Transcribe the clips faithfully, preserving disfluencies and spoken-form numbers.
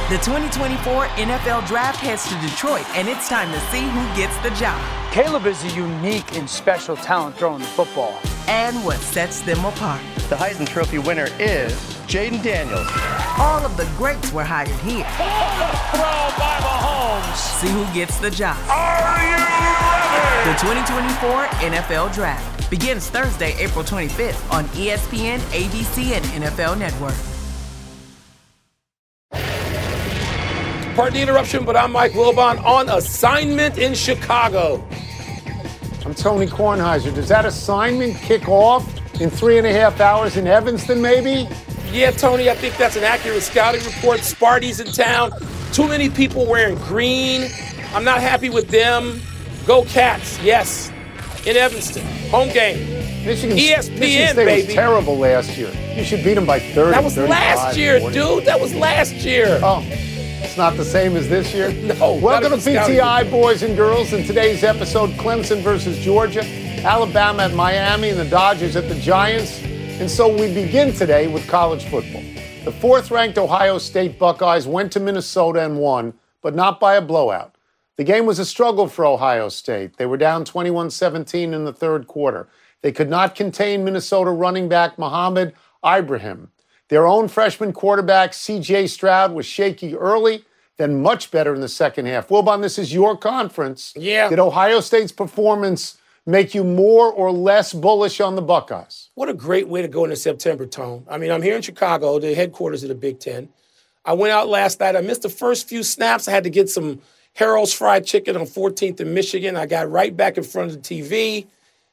The twenty twenty-four N F L Draft heads to Detroit, and it's time to see who gets the job. Caleb is a unique and special talent throwing the football. And what sets them apart. The Heisman Trophy winner is Jaden Daniels. All of the greats were hired here. Throw by Mahomes. See who gets the job. Are you ready? The twenty twenty-four N F L Draft begins Thursday, April twenty-fifth on E S P N, A B C, and N F L Network. Pardon the interruption, but I'm Mike Wilbon on assignment in Chicago. I'm Tony Kornheiser. Does that assignment kick off in three and a half hours in Evanston, maybe? Yeah, Tony, I think that's an accurate scouting report. Sparty's in town. Too many people wearing green. I'm not happy with them. Go Cats, yes. In Evanston, home game. Michigan, E S P N, Michigan State baby. was terrible last year. You should beat them by thirty. That was last year, forty. dude. That was last year. Oh. It's not the same as this year? No. Welcome to P T I, boys and girls. In today's episode, Clemson versus Georgia, Alabama at Miami, and the Dodgers at the Giants. And so we begin today with college football. The fourth-ranked Ohio State Buckeyes went to Minnesota and won, but not by a blowout. The game was a struggle for Ohio State. They were down twenty-one seventeen in the third quarter. They could not contain Minnesota running back Mohamed Ibrahim. Their own freshman quarterback, C J Stroud, was shaky early, then much better in the second half. Wilbon, this is your conference. Yeah. Did Ohio State's performance make you more or less bullish on the Buckeyes? What a great way to go into September, Tone. I mean, I'm here in Chicago, the headquarters of the Big Ten. I went out last night. I missed the first few snaps. I had to get some Harold's Fried Chicken on fourteenth in Michigan. I got right back in front of the T V.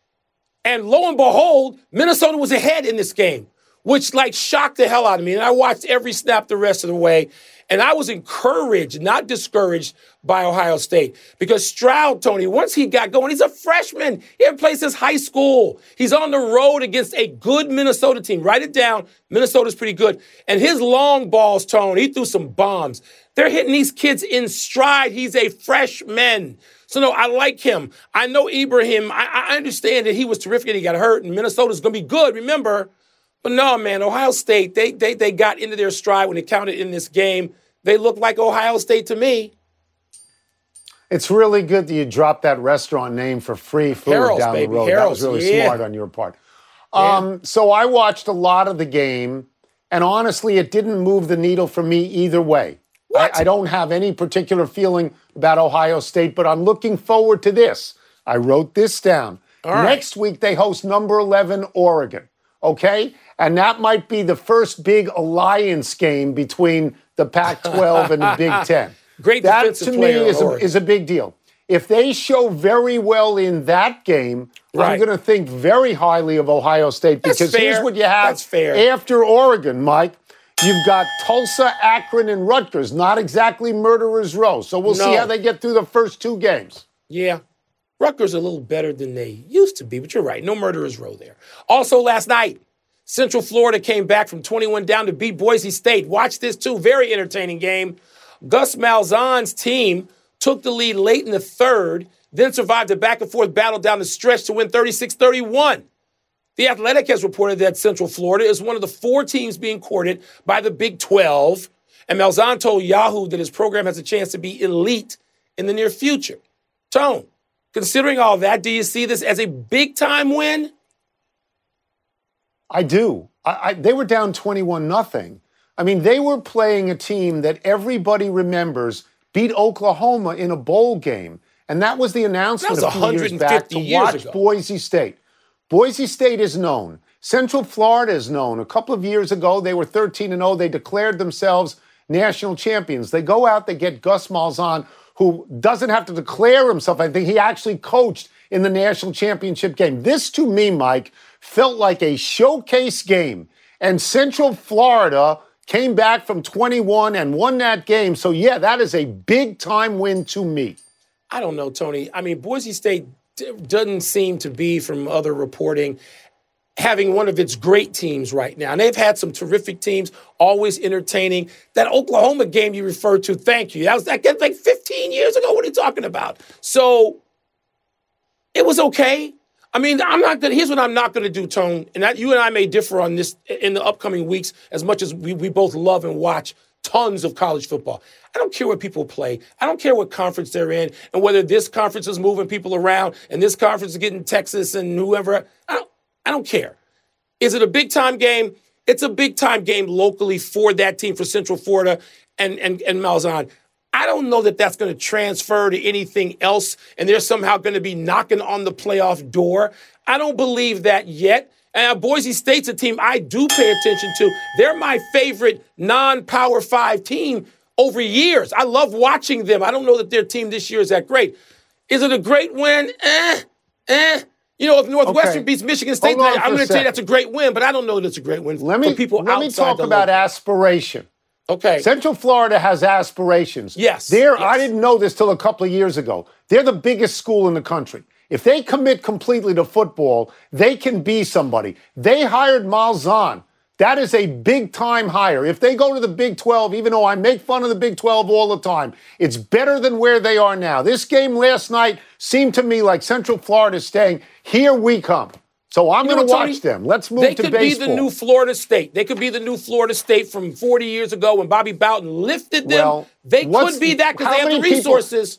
And lo and behold, Minnesota was ahead in this game, which, like, shocked the hell out of me. And I watched every snap the rest of the way. And I was encouraged, not discouraged, by Ohio State. Because Stroud, Tony, once he got going, he's a freshman. He hadn't played since high school. He's on the road against a good Minnesota team. Write it down. Minnesota's pretty good. And his long balls, Tony, he threw some bombs. They're hitting these kids in stride. He's a freshman. So, no, I like him. I know Ibrahim. I, I understand that he was terrific and he got hurt. And Minnesota's going to be good, remember. But no, man, Ohio State, they, they they got into their stride when they counted in this game. They look like Ohio State to me. It's really good that you dropped that restaurant name for free food Harold's, down baby. the road. Harold's, that was really yeah. smart on your part. Yeah. Um, so I watched a lot of the game, and honestly, it didn't move the needle for me either way. What? I, I don't have any particular feeling about Ohio State, but I'm looking forward to this. I wrote this down. All right. Next week, they host number eleven Oregon, okay? And that might be the first big alliance game between the Pac twelve and the Big Ten. Great that, defensive to me, player, is a, Oregon. is a big deal. If they show very well in that game, Right. I'm going to think very highly of Ohio State. That's Because fair. here's what you have That's fair. after Oregon, Mike. You've got Tulsa, Akron, and Rutgers. Not exactly murderer's row. So we'll No. see how they get through the first two games. Yeah. Rutgers are a little better than they used to be, but you're right. No murderer's row there. Also last night, Central Florida came back from twenty-one down to beat Boise State. Watch this, too. Very entertaining game. Gus Malzahn's team took the lead late in the third, then survived a back-and-forth battle down the stretch to win thirty-six thirty-one. The Athletic has reported that Central Florida is one of the four teams being courted by the Big twelve, and Malzahn told Yahoo that his program has a chance to be elite in the near future. Tone, considering all that, do you see this as a big-time win? I do. I, I, they were down twenty-one nothing. I mean, they were playing a team that everybody remembers beat Oklahoma in a bowl game. And that was the announcement That was a few years back to years watch ago. Boise State. Boise State is known. Central Florida is known. A couple of years ago, they were thirteen and oh. They declared themselves national champions. They go out, they get Gus Malzahn, who doesn't have to declare himself. I think he actually coached in the national championship game. This, to me, Mike, felt like a showcase game. And Central Florida came back from twenty-one and won that game. So, yeah, that is a big-time win to me. I don't know, Tony. I mean, Boise State d- doesn't seem to be, from other reporting, having one of its great teams right now. And they've had some terrific teams, always entertaining. That Oklahoma game you referred to, thank you. That was that like fifteen years ago. What are you talking about? So it was okay. I mean, I'm not gonna. Here's what I'm not gonna do, Tone. And that, you and I may differ on this in the upcoming weeks, as much as we, we both love and watch tons of college football. I don't care what people play. I don't care what conference they're in and whether this conference is moving people around and this conference is getting Texas and whoever. I don't, I don't care. Is it a big-time game? It's a big-time game locally for that team, for Central Florida and, and, and Malzahn. I don't know that that's going to transfer to anything else and they're somehow going to be knocking on the playoff door. I don't believe that yet. And Boise State's a team I do pay attention to. They're my favorite non-Power Five team over years. I love watching them. I don't know that their team this year is that great. Is it a great win? Eh, eh. You know, if Northwestern okay. beats Michigan State, Hold on I'm going to a say second. that's a great win, but I don't know that it's a great win let me, for people Let me outside talk the about local. aspiration. Okay. Central Florida has aspirations. Yes. They're, yes. I didn't know this till a couple of years ago. They're the biggest school in the country. If they commit completely to football, they can be somebody. They hired Malzahn. That is a big-time hire. If they go to the Big twelve, even though I make fun of the Big twelve all the time, it's better than where they are now. This game last night seemed to me like Central Florida saying, here we come. So I'm You going know, to watch Tony, them. Let's move they to could baseball. be the new Florida State. They could be the new Florida State from forty years ago when Bobby Bowden lifted them. Well, they what's- could be that because how they have the many people- resources.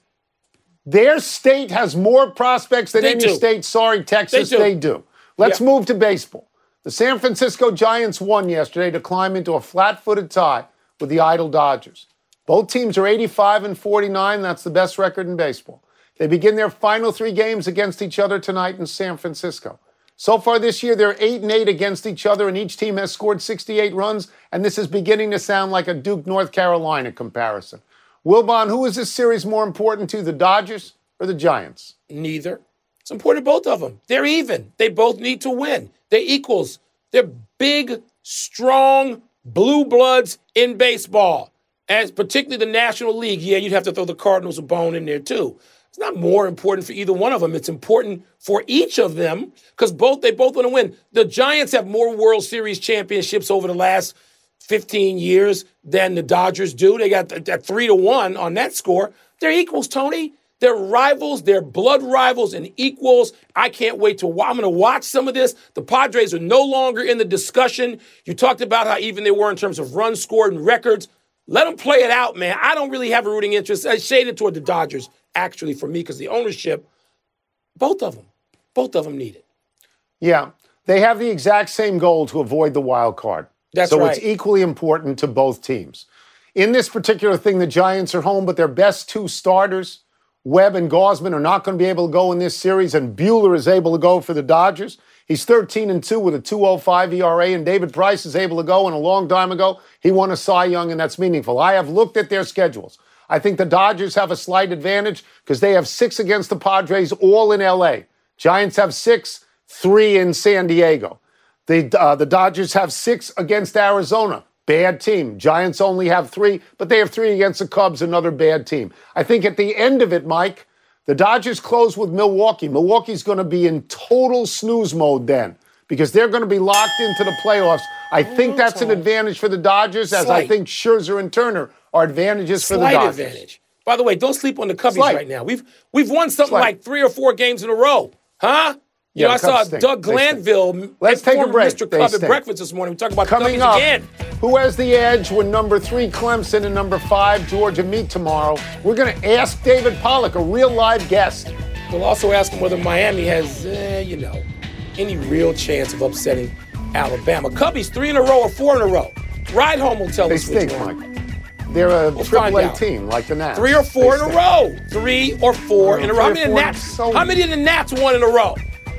Their state has more prospects than They any do. state. Sorry, Texas, They do. they do. Let's Yeah. move to baseball. The San Francisco Giants won yesterday to climb into a flat-footed tie with the idle Dodgers. Both teams are eighty-five and forty-nine. That's the best record in baseball. They begin their final three games against each other tonight in San Francisco. So far this year, they're eight and eight against each other, and each team has scored sixty-eight runs, and this is beginning to sound like a Duke, North Carolina comparison. Wilbon, who is this series more important to, the Dodgers or the Giants? Neither. It's important to both of them. They're even. They both need to win. They're equals. They're big, strong blue bloods in baseball, as particularly the National League. Yeah, you'd have to throw the Cardinals a bone in there too. It's not more important for either one of them. It's important for each of them because both they both want to win. The Giants have more World Series championships over the last fifteen years than the Dodgers do. They got that three to one on that score. They're equals, Tony. They're rivals. They're blood rivals and equals. I can't wait to watch. I'm going to watch some of this. The Padres are no longer in the discussion. You talked about how even they were in terms of runs scored and records. Let them play it out, man. I don't really have a rooting interest. I shaded toward the Dodgers, actually, for me, because the ownership, both of them, both of them need it. Yeah, they have the exact same goal to avoid the wild card. That's so right. it's equally important to both teams. In this particular thing, the Giants are home, but their best two starters, Webb and Gausman, are not going to be able to go in this series, and Buehler is able to go for the Dodgers. He's thirteen and two with a two oh five E R A, and David Price is able to go, and a long time ago, he won a Cy Young, and that's meaningful. I have looked at their schedules. I think the Dodgers have a slight advantage because they have six against the Padres, all in L A. Giants have six, three in San Diego. The, uh, the Dodgers have six against Arizona. Bad team. Giants only have three, but they have three against the Cubs, another bad team. I think at the end of it, Mike, the Dodgers close with Milwaukee. Milwaukee's going to be in total snooze mode then because they're going to be locked into the playoffs. I think that's an advantage for the Dodgers, as I Slight. think Scherzer and Turner are advantages for the Slight Dodgers. advantage. By the way, don't sleep on the Cubbies Slight. right now. We've we've won something Slight. like three or four games in a row, huh? You Yeah, know, I the saw Cubs stink. Doug They stink. Glanville, Let's take a former break. Mister They Cub at stink. breakfast this morning. We talk about Coming the up, Cubbies again. who has the edge when number three Clemson and number five Georgia meet tomorrow? We're going to ask David Pollack, a real live guest. We'll also ask him whether Miami has, eh, you know, any real chance of upsetting Alabama. Cubbies three in a row or four in a row. Ride home will tell They us which stink, one. Mike. They're a We'll triple find A out. team like the Nats. Three or four They in a stink. row. Three or four Uh, in a row. How three many, or of the four, Nats, so- how many of the Nats won in a row?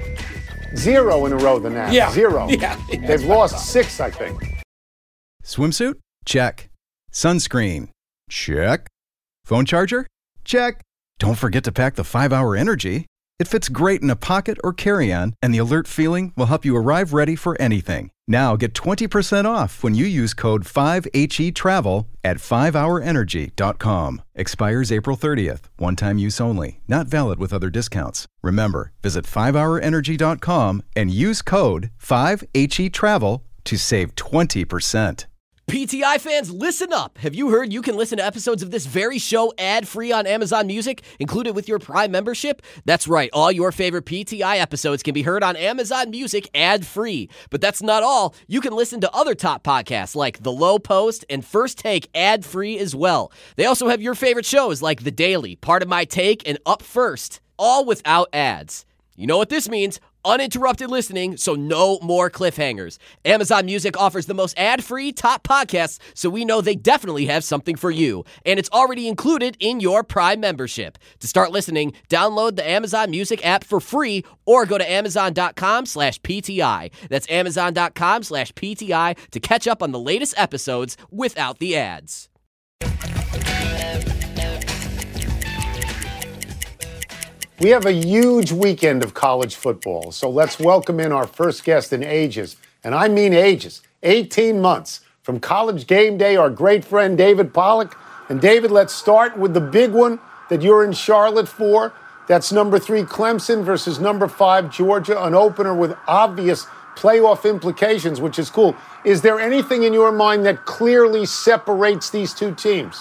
Zero in a row, the Nats. Yeah. Zero. Yeah. Yeah, that's They've what I lost thought. six, I think. Swimsuit? Check. Sunscreen? Check. Phone charger? Check. Don't forget to pack the five hour Energy. It fits great in a pocket or carry-on, and the alert feeling will help you arrive ready for anything. Now get twenty percent off when you use code five H E travel at five hour energy dot com. Expires April thirtieth. One-time use only. Not valid with other discounts. Remember, visit five hour energy dot com and use code five H E travel to save twenty percent. P T I fans, listen up. Have you heard you can listen to episodes of this very show ad-free on Amazon Music, included with your Prime membership? That's right. All your favorite P T I episodes can be heard on Amazon Music ad-free. But that's not all. You can listen to other top podcasts like The Low Post and First Take ad-free as well. They also have your favorite shows like The Daily, Part of My Take, and Up First, all without ads. You know what this means? Uninterrupted listening, so no more cliffhangers. Amazon Music offers the most ad-free top podcasts, so we know they definitely have something for you. And it's already included in your Prime membership. To start listening, download the Amazon Music app for free or go to amazon.com slash PTI. That's amazon.com slash PTI to catch up on the latest episodes without the ads. We have a huge weekend of college football, so let's welcome in our first guest in ages, and I mean ages, eighteen months. From College Game Day, our great friend David Pollack. And David, let's start with the big one that you're in Charlotte for. That's number three Clemson versus number five Georgia, an opener with obvious playoff implications, which is cool. Is there anything in your mind that clearly separates these two teams?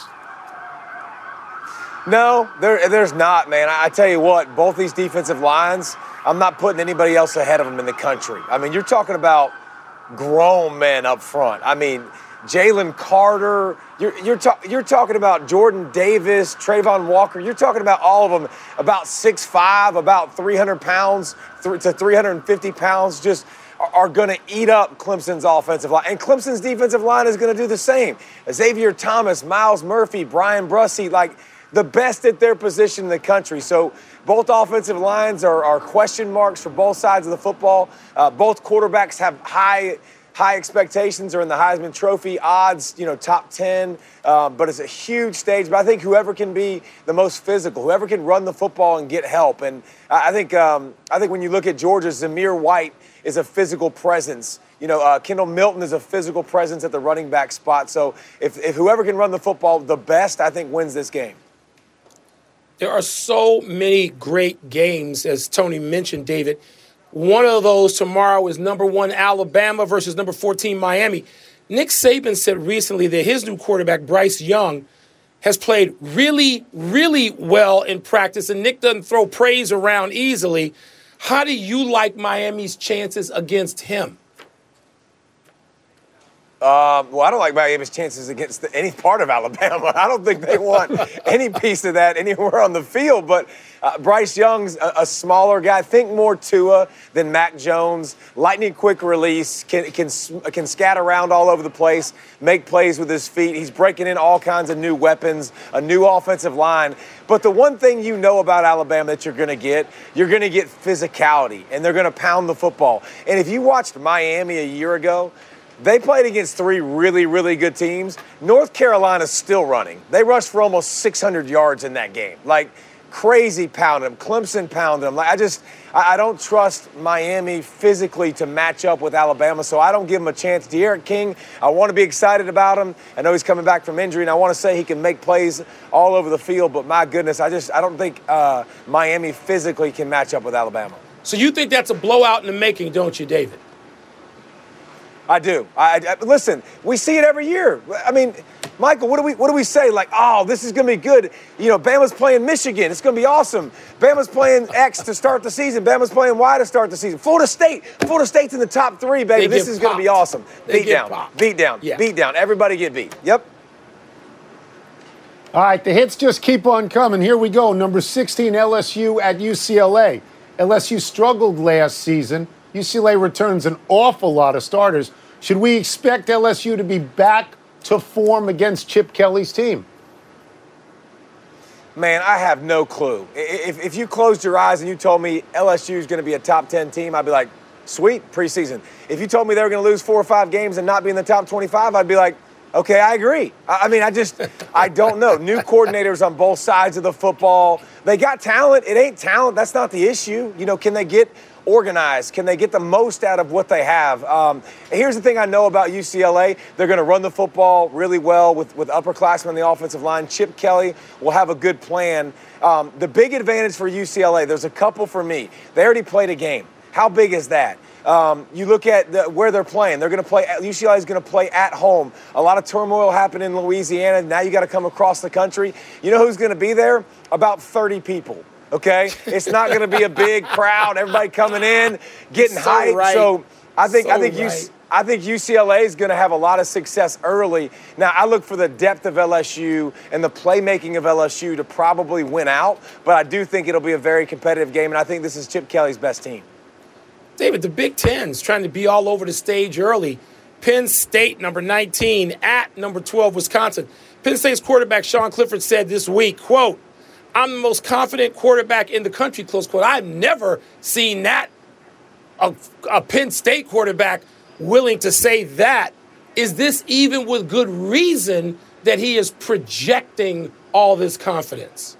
No, there, there's not, man. I, I tell you what, both these defensive lines, I'm not putting anybody else ahead of them in the country. I mean, you're talking about grown men up front. I mean, Jalen Carter, you're you're, ta- you're talking about Jordan Davis, Trayvon Walker. You're talking about all of them about six five, about three hundred pounds th- to three hundred fifty pounds, just are, are going to eat up Clemson's offensive line. And Clemson's defensive line is going to do the same. Xavier Thomas, Miles Murphy, Brian Brussey, like, the best at their position in the country. So both offensive lines are, are question marks for both sides of the football. Uh, both quarterbacks have high high expectations, are in the Heisman Trophy odds, you know, top ten. Uh, but it's a huge stage. But I think whoever can be the most physical, whoever can run the football and get help. And I think um, I think when you look at Georgia, Zamir White is a physical presence. You know, uh, Kendall Milton is a physical presence at the running back spot. So if, if whoever can run the football the best, I think wins this game. There are so many great games, as Tony mentioned, David. One of those tomorrow is number one Alabama versus number fourteen Miami. Nick Saban said recently that his new quarterback, Bryce Young, has played really, really well in practice, and Nick doesn't throw praise around easily. How do you like Miami's chances against him? Um, well, I don't like Miami's chances against the, any part of Alabama. I don't think they want any piece of that anywhere on the field. But uh, Bryce Young's a, a smaller guy. Think more Tua than Mac Jones. Lightning quick release, can, can, can scat around all over the place, make plays with his feet. He's breaking in all kinds of new weapons, a new offensive line. But the one thing you know about Alabama that you're going to get, you're going to get physicality, and they're going to pound the football. And if you watched Miami a year ago, they played against three really, really good teams. North Carolina's still running. They rushed for almost six hundred yards in that game. Like, crazy pounded them. Clemson pounded them. Like, I just, I don't trust Miami physically to match up with Alabama, so I don't give them a chance. De'Aaron King, I want to be excited about him. I know he's coming back from injury, and I want to say he can make plays all over the field, but my goodness, I just, I don't think uh, Miami physically can match up with Alabama. So you think that's a blowout in the making, don't you, David? I do. I, I, listen, we see it every year. I mean, Michael, what do we what do we say? Like, oh, this is going to be good. You know, Bama's playing Michigan. It's going to be awesome. Bama's playing X to start the season. Bama's playing Y to start the season. Florida State. Florida State's in the top three, baby. This is going to be awesome. They beat down. Popped. Beat down. Yeah. Beat down. Everybody get beat. Yep. All right, the hits just keep on coming. Here we go. Number sixteen, L S U at U C L A. L S U struggled last season. U C L A returns an awful lot of starters. Should we expect L S U to be back to form against Chip Kelly's team? Man, I have no clue. If, if you closed your eyes and you told me L S U is going to be a top ten team, I'd be like, sweet, preseason. If you told me they were going to lose four or five games and not be in the top twenty-five, I'd be like, okay, I agree. I mean, I just, I don't know. New coordinators on both sides of the football. They got talent. It ain't talent. That's not the issue. You know, can they get organized? Can they get the most out of what they have? Um, here's the thing I know about U C L A. They're going to run the football really well with, with upperclassmen on the offensive line. Chip Kelly will have a good plan. Um, the big advantage for U C L A, there's a couple for me. They already played a game. How big is that? Um, you look at the, where they're playing. They're going to play. U C L A is going to play at home. A lot of turmoil happened in Louisiana. Now you got to come across the country. You know who's going to be there? About thirty people. Okay, it's not going to be a big crowd. Everybody coming in, getting so hyped. Right. So I think so I think right. you. I think U C L A is going to have a lot of success early. Now, I look for the depth of L S U and the playmaking of L S U to probably win out, but I do think it'll be a very competitive game, and I think this is Chip Kelly's best team. David, the Big Ten's trying to be all over the stage early. Penn State, number nineteen, at number twelve, Wisconsin. Penn State's quarterback, Sean Clifford, said this week, quote, "I'm the most confident quarterback in the country," close quote. I've never seen that, a, a Penn State quarterback willing to say that. Is this even with good reason that he is projecting all this confidence?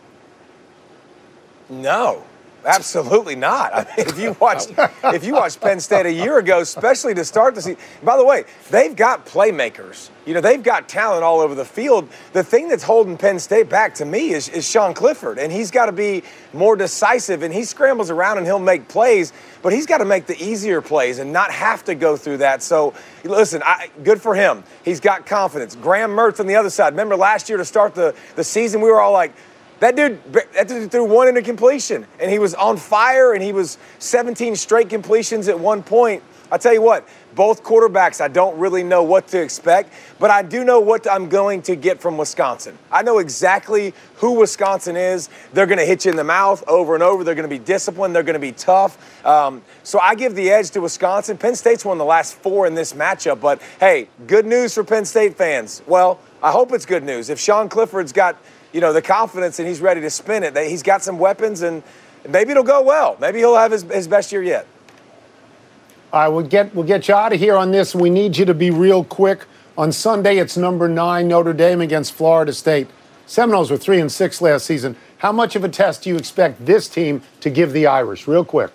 No, absolutely not. I mean, if you watched if you watched Penn State a year ago, especially to start the season, by the way, they've got playmakers. You know, they've got talent all over the field. The thing that's holding Penn State back to me is, is Sean Clifford, and he's got to be more decisive, and he scrambles around and he'll make plays, but he's got to make the easier plays and not have to go through that. So, listen, I, good for him. He's got confidence. Graham Mertz on the other side. Remember last year to start the, the season, we were all like, that dude, that dude threw one into completion, and he was on fire, and he was seventeen straight completions at one point. I tell you what, both quarterbacks, I don't really know what to expect, but I do know what I'm going to get from Wisconsin. I know exactly who Wisconsin is. They're going to hit you in the mouth over and over. They're going to be disciplined. They're going to be tough. Um, so I give the edge to Wisconsin. Penn State's won the last four in this matchup, but hey, good news for Penn State fans. Well, I hope it's good news. If Sean Clifford's got, you know, the confidence and he's ready to spin it, he's got some weapons, and maybe it'll go well. Maybe he'll have his, his best year yet. All right, we'll get, we'll get you out of here on this. We need you to be real quick. On Sunday, it's number nine, Notre Dame against Florida State. Seminoles were three and six last season. How much of a test do you expect this team to give the Irish? Real quick.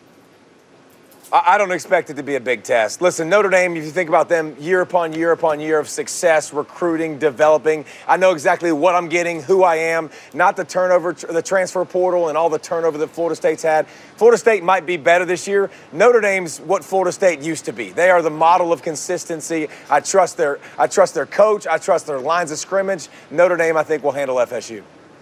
I don't expect it to be a big test. Listen, Notre Dame, if you think about them year upon year upon year of success, recruiting, developing, I know exactly what I'm getting, who I am, not the turnover, the transfer portal and all the turnover that Florida State's had. Florida State might be better this year. Notre Dame's what Florida State used to be. They are the model of consistency. I trust their, I trust their coach. I trust their lines of scrimmage. Notre Dame, I think, will handle F S U.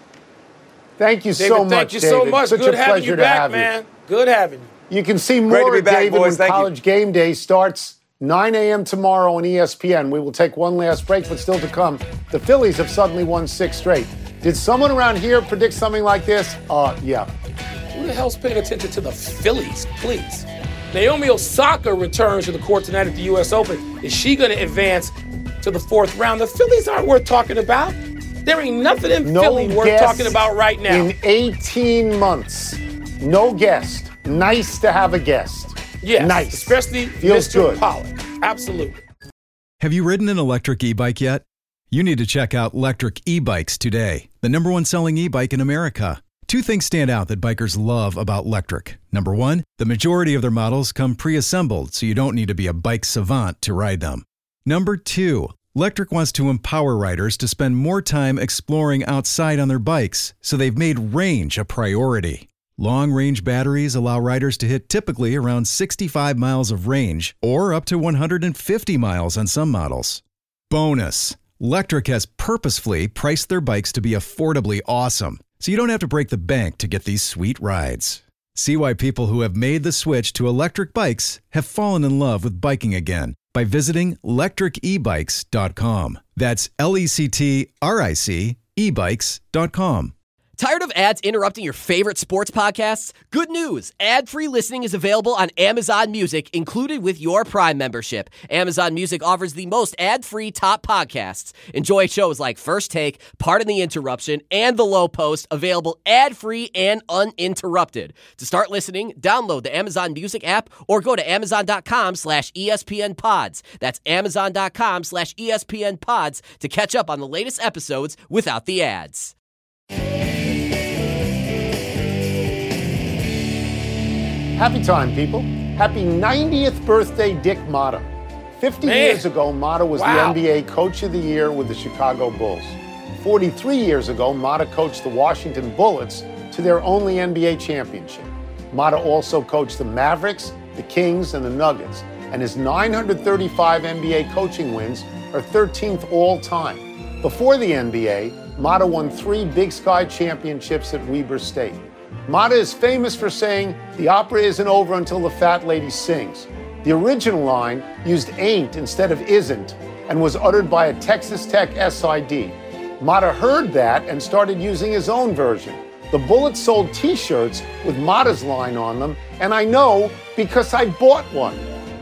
Thank you David, so thank much, you David. so much. Such Good a having pleasure you to back, have man. you. Good having you. You can see Great to more be of back, David boys. when Thank you. College Game Day starts nine a.m. tomorrow on E S P N. We will take one last break, but still to come, the Phillies have suddenly won six straight. Did someone around here predict something like this? Uh, yeah. Who the hell's paying attention to the Phillies, please? Naomi Osaka returns to the court tonight at the U S Open. Is she going to advance to the fourth round? The Phillies aren't worth talking about. There ain't nothing in No Philly worth guest talking about right now. In eighteen months, no guest. Nice to have a guest. Yes, nice. Especially Feels Mister good. Pollock. Absolutely. Have you ridden an electric e-bike yet? You need to check out Lectric E-Bikes today, the number one selling e-bike in America. Two things stand out that bikers love about Lectric. Number one, the majority of their models come pre-assembled, so you don't need to be a bike savant to ride them. Number two, Lectric wants to empower riders to spend more time exploring outside on their bikes, so they've made range a priority. Long-range batteries allow riders to hit typically around sixty-five miles of range or up to one hundred fifty miles on some models. Bonus, Lectric has purposefully priced their bikes to be affordably awesome, so you don't have to break the bank to get these sweet rides. See why people who have made the switch to electric bikes have fallen in love with biking again by visiting lectric e bikes dot com. That's L E C T R I C e bikes dot com. Tired of ads interrupting your favorite sports podcasts? Good news! Ad-free listening is available on Amazon Music, included with your Prime membership. Amazon Music offers the most ad-free top podcasts. Enjoy shows like First Take, Pardon the Interruption, and The Low Post, available ad-free and uninterrupted. To start listening, download the Amazon Music app or go to amazon.com slash ESPN pods. That's amazon.com slash ESPN pods to catch up on the latest episodes without the ads. Happy time, people. Happy ninetieth birthday, Dick Motta. fifty Man. years ago, Motta was Wow. the N B A Coach of the Year with the Chicago Bulls. forty-three years ago, Motta coached the Washington Bullets to their only N B A championship. Motta also coached the Mavericks the Kings, and the Nuggets. And his nine hundred thirty-five N B A coaching wins are thirteenth all time. Before the N B A, Mata won three Big Sky championships at Weber State. Mata is famous for saying, "The opera isn't over until the fat lady sings." The original line used ain't instead of isn't and was uttered by a Texas Tech S I D. Mata heard that and started using his own version. The Bullets sold T-shirts with Mata's line on them, and I know because I bought one.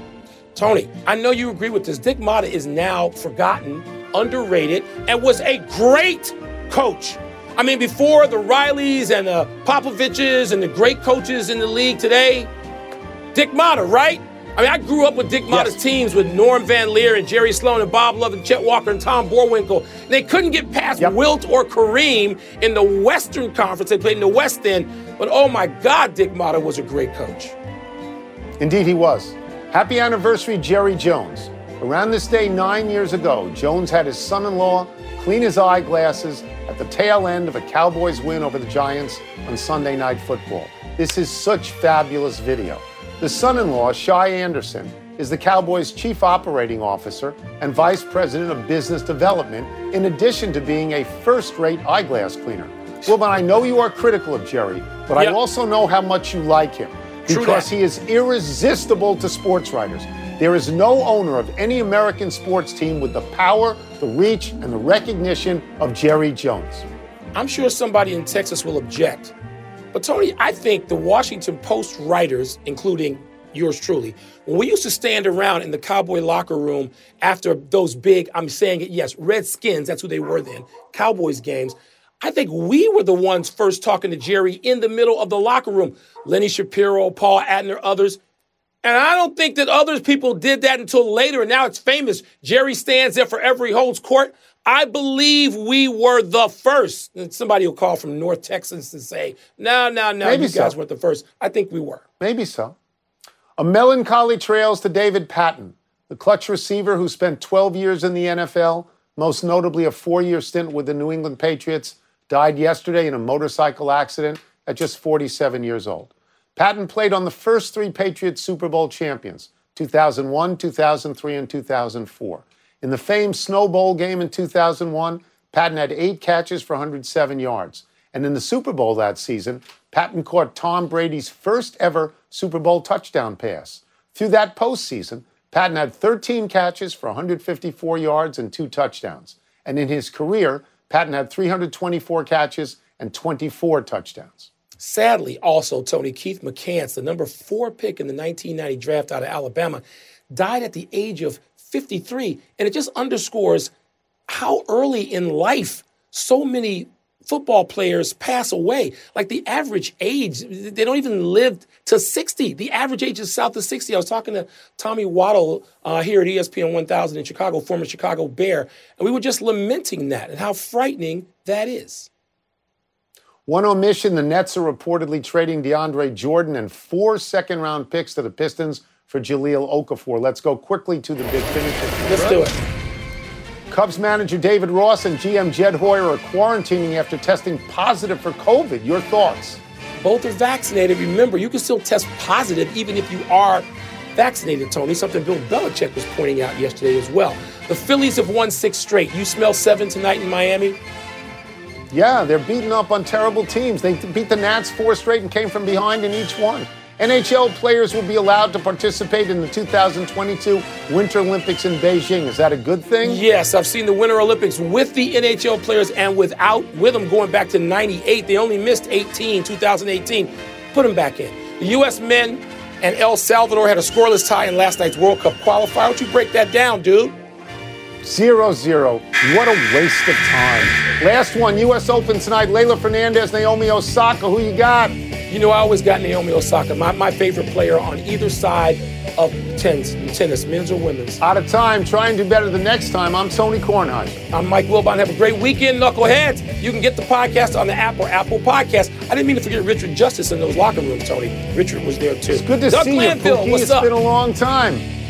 Tony, I know you agree with this. Dick Mata is now forgotten, underrated, and was a great coach. I mean, before the Rileys and the Popoviches and the great coaches in the league today, Dick Mata, right? I mean, I grew up with Dick Mata's yes. teams with Norm Van Leer and Jerry Sloan and Bob Love and Chet Walker and Tom Boerwinkle. They couldn't get past yep. Wilt or Kareem in the Western Conference. They played in the West End. But, oh, my God, Dick Mata was a great coach. Indeed, he was. Happy anniversary, Jerry Jones. Around this day nine years ago, Jones had his son-in-law clean his eyeglasses at the tail end of a Cowboys win over the Giants on Sunday Night Football. This is such fabulous video. The son-in-law, Shai Anderson, is the Cowboys' chief operating officer and vice president of business development, in addition to being a first-rate eyeglass cleaner. Wilbon, I know you are critical of Jerry, but yep. I also know how much you like him because he is irresistible to sports writers. There is no owner of any American sports team with the power, the reach, and the recognition of Jerry Jones. I'm sure somebody in Texas will object. But, Tony, I think the Washington Post writers, including yours truly, when we used to stand around in the Cowboy locker room after those big, I'm saying it, yes, Redskins, that's who they were then, Cowboys games, I think we were the ones first talking to Jerry in the middle of the locker room. Lenny Shapiro, Paul Adner, others. And I don't think that other people did that until later, and now it's famous. Jerry stands there forever, he holds court. I believe we were the first. And somebody will call from North Texas and say, no, no, no, Maybe you guys so. weren't the first. I think we were. Maybe so. A melancholy trails to David Patton, the clutch receiver who spent twelve years in the N F L, most notably a four-year stint with the New England Patriots, died yesterday in a motorcycle accident at just forty-seven years old. Patton played on the first three Patriots Super Bowl champions, two thousand one, two thousand three, and two thousand four. In the famed Snow Bowl game in two thousand one, Patton had eight catches for one hundred seven yards. And in the Super Bowl that season, Patton caught Tom Brady's first ever Super Bowl touchdown pass. Through that postseason, Patton had thirteen catches for one hundred fifty-four yards and two touchdowns. And in his career, Patton had three hundred twenty-four catches and twenty-four touchdowns. Sadly, also, Tony, Keith McCants, the number four pick in the nineteen ninety draft out of Alabama, died at the age of fifty-three. And it just underscores how early in life so many football players pass away. Like the average age, they don't even live to sixty. The average age is south of sixty. I was talking to Tommy Waddle uh, here at E S P N one thousand in Chicago, former Chicago Bear, and we were just lamenting that and how frightening that is. One omission, the Nets are reportedly trading DeAndre Jordan and four second-round picks to the Pistons for Jahlil Okafor. Let's go quickly to the big finish. Let's do it. Cubs manager David Ross and G M Jed Hoyer are quarantining after testing positive for COVID. Your thoughts? Both are vaccinated. Remember, you can still test positive even if you are vaccinated, Tony, something Bill Belichick was pointing out yesterday as well. The Phillies have won six straight. You smell seven tonight in Miami? Yeah, they're beating up on terrible teams. They beat the Nats four straight and came from behind in each one. N H L players will be allowed to participate in the two thousand twenty-two Winter Olympics in Beijing. Is that a good thing? Yes, I've seen the Winter Olympics with the N H L players and without, with them going back to ninety-eight. They only missed eighteen, two thousand eighteen. Put them back in. The U S men and El Salvador had a scoreless tie in last night's World Cup qualifier. Why don't you break that down, dude? Zero zero. What a waste of time. Last one, U S Open tonight. Leylah Fernandez, Naomi Osaka. Who you got? You know, I always got Naomi Osaka, my, my favorite player on either side of tennis, tennis, men's or women's. Out of time. Try and do better the next time. I'm Tony Kornheiser. I'm Mike Wilbon. Have a great weekend, knuckleheads. You can get the podcast on the app or Apple Podcast. I didn't mean to forget Richard Justice in those locker rooms, Tony. Richard was there, too. It's good to Doug see Glanville, you, Pookie. what's It's up? been a long time.